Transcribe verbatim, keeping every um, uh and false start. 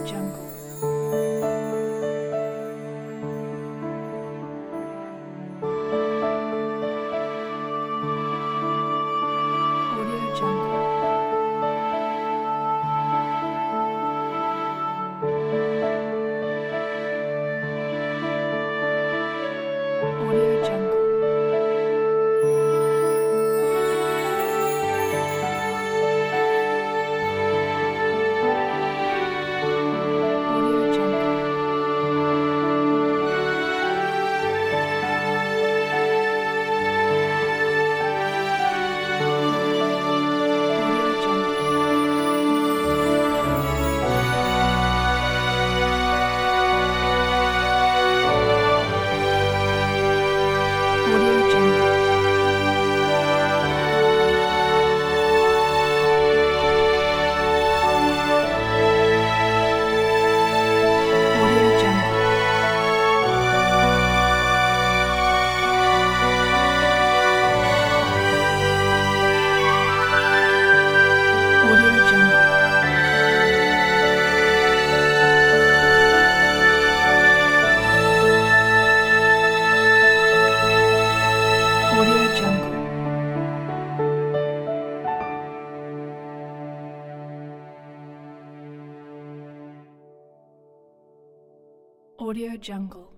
Jungle. Audio Jungle. Audio Jungle. Audio Jungle. Audio Jungle. Audio Jungle. Audio Jungle. Audio Jungle. Audio Jungle. Audio Jungle.